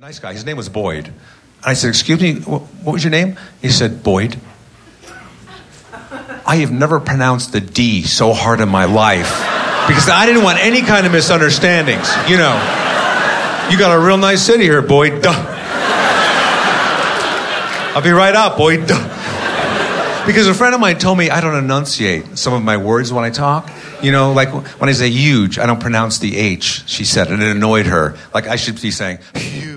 Nice guy. His name was Boyd. I said, excuse me, what was your name? He said, Boyd. I have never pronounced the D so hard in my life because I didn't want any kind of misunderstandings. You know, you got a real nice city here, Boyd. Duh. I'll be right out, Boyd. Duh. Because a friend of mine told me I don't enunciate some of my words when I talk. You know, like when I say huge, I don't pronounce the H, she said, and it annoyed her. Like I should be saying, huge.